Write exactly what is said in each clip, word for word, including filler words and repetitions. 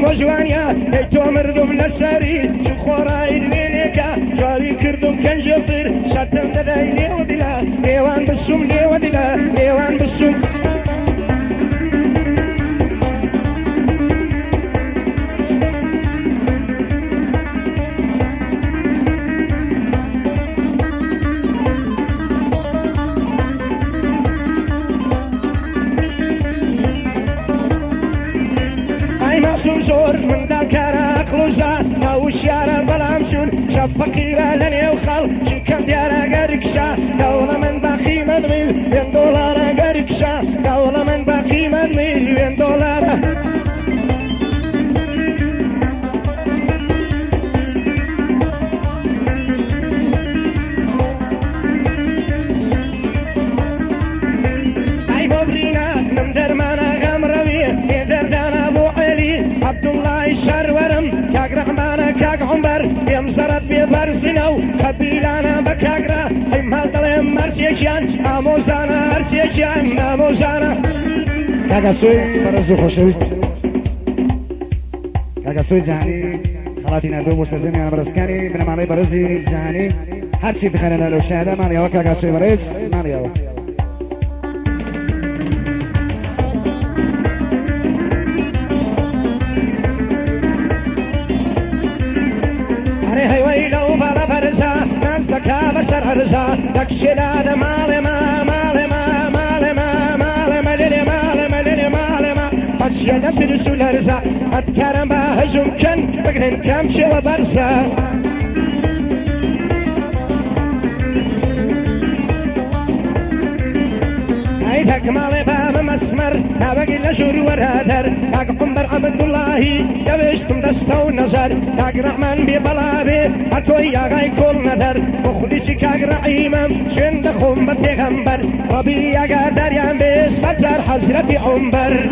جوانيا تو مردم لسري شو خوراي لينيكا جاري كردم كان جفر شاتم دلايلي ودلا ليوان بسوم لي ودلا ليوان بسوم زور من ذاكرة خلوزة ناو الشارع بلامشون شاف فقيرة لني وخال شكم ديارة قرقشة دولة من باقي مدميل ين دولار قرقشة دولة من باقي مدميل ين دولار اي بابرينا نمدر مانا غمروي يدر دانا ابو علي عبد الله الشرورم كاك رحمانا كاك عمر يمزرت في برسنو خبيلانا بكاكرا امهال دلهم مرسيكيان اموزانا ارسيكيان اموزانا كاكا سوي برزو خوشويست كاكا سوي جهاني خلاتي نردو مستلزمي انا برسكاني بنا مالي برزي جهاني هرسي تخاننا لو شاهده مالي او كاكا سوي برز مالي او هاي ويلو بلا فرزا نازدكا بسر هرزا دكشلا مالي ما مالي ما مالي ما مالي مالي مالي مالي مالي ما بشيدا ترسو الهرزا اتكرم بهجم كن بقرن كم شو برزا هيدك مالي باب مسمر نابق لجور ورادر كاك قنبر عبد الله يبشتم دستو نظر كاك رحمن ببلابي هتوي غاي كل ندر مخدشي كاك رعيمم شند خم بتغمبر ربي قادر ينبي سزر حزرتي عمبر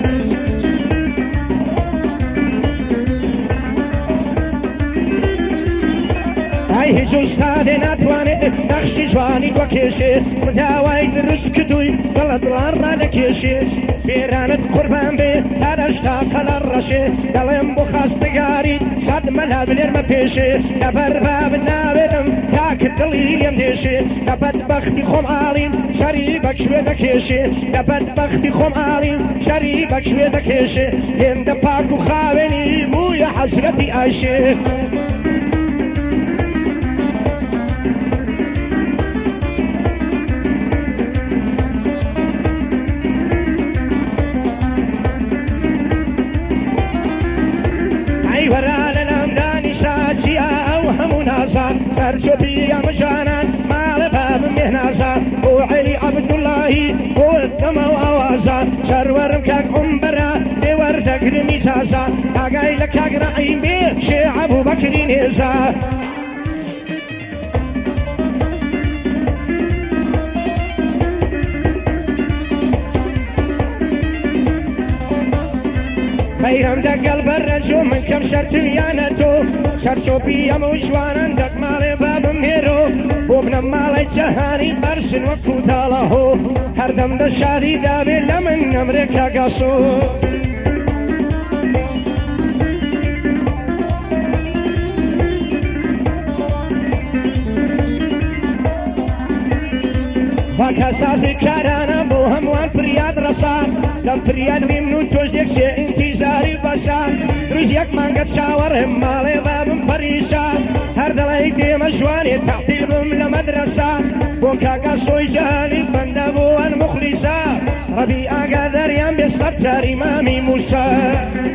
هاي جوستادي ناتواني نخشي جواني وكيشي خداوي درسك دوي غلط الارض كيشي فيرانت قربان بي انا اشتاق للرشي دلم بخاستقاري صد ملها باليرمى بيشي نبر باب النابلم كاك الدليل يمديشي نبت بختي خم عالين شريبك شوي دكيشي نبت بختي خم عالين شريبك شوي دكيشي يند باكو خاوني مو يا حسرتي عايشي فرشو بيا مجانان مال باب مهنازا بو علي عبد الله بو الدم وأوازا شرورم كاك عمبرا دور دقر ميزازا اقاي لكاك رعيم بي شيع ابو بكر نيزا بيرم دقل برجو من كم شرط يانتو شرشو بيا موجوانا دق مالي باب مهيرو وابن مالي جهاني برشن وكو دالهو هردم دا شادي دابي لمن امريكا قاسو باك اساسي كارانا بو هموان فرياد رسان لم فرياد بيمنو توجدك شي انتظاري بسان رجيك مانقت شاور هم مالي باب بريشان هر دلائك دي مجواني تحتيل بم لمدرسة بوكا قاسوي جهاني بندبوان مخلصة ربي اقادر يم بالصدسر امامي موسى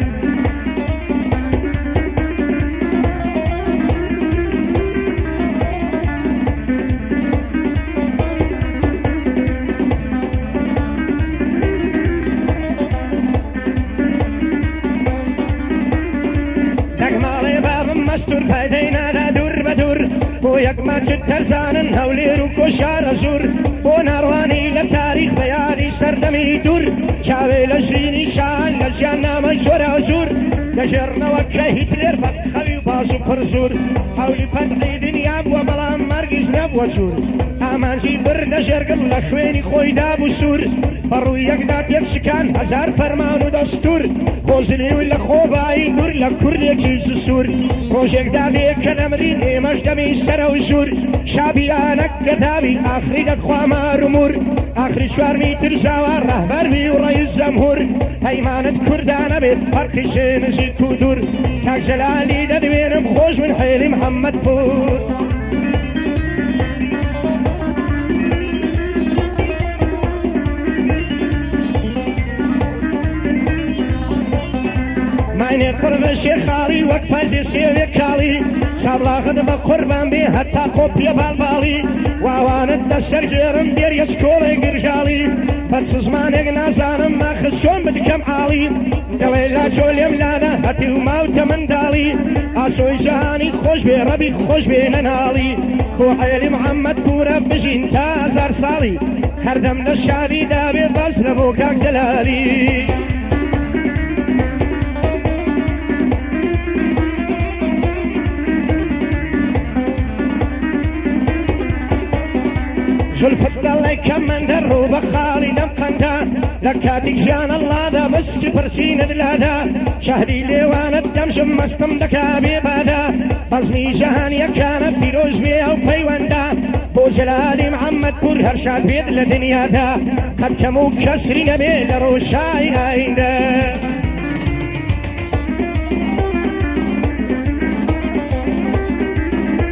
مستور فايدينا لا دور بدور بويك ما ست زانن هولي روكو شار زور بو نارواني لتاريخ بيادي سردمي دور شاوي لجيني شان لجيانا مجور زور دەژێڕنەوە کە هیتلێر بە خەوی و باز و پرزور هەولی فەتحی دنیا بووە بەڵام مەرگیش نەبووە جوور ئامانجی بردە ژێرگڵ لە خوێنی خۆی دابوو سوور بەڕووی یەکدا تێک شکان هەزار فەرمان و دەستور خۆزنێوی لە خۆبایی دوور لە کوردێکی سوور ڕۆژێکدا بێ کە نەمرین ئێمەش دەمەی سەرە و ژوور شابیانەک گەداوی ئاخری دەخوا مارمور ئاخری چوارمی ترزاوە ڕەهبەروی و ڕەیس جەمهور هەیمانت کوردانە بێت فەرقی نزیک و دوور کاک جەلالی دەدوێنم خۆش من حێلی محەممەد پور ماینێ قڕبە شێخاڵی وەک پەنجێ سێوێ کاڵی سابڵاغت بە قوربان بێ هەتا خۆپیە باڵباڵی واوانت دەسەر ژێرم دێریە سکۆڵی گرژاڵی بەد سزمانێک نازانم ماخز چۆن بدکەم ئاڵی دەڵێ لا چۆ لێم لانە هەتی و ماوتە منداڵی ئاسۆی جەهانی خۆش بێ ڕەبی خۆش بێ نەناڵی بۆ حێلی محەممەد پورە بژین تا هەزار ساڵی هەردەم لە شادی دابێ باس لە بۆ کاک جەلالی زلفت دەڵێ کە من دەڕوو بە خاڵی دەم قەندا لە کاتی ژیان ئەڵڵادا بەسکی پرسینت لادا شەهری لێوانت دەمژم مەستم دەکا بێ بادا بەزمی جەهانیەکانە پیرۆز بێ ئەو پەیوەندا بۆ جەلالی محەممەد پور هەر شاد بێت لە دنیادا قەت کەم و کەسری نەبێ لە ڕۆژای ئایندا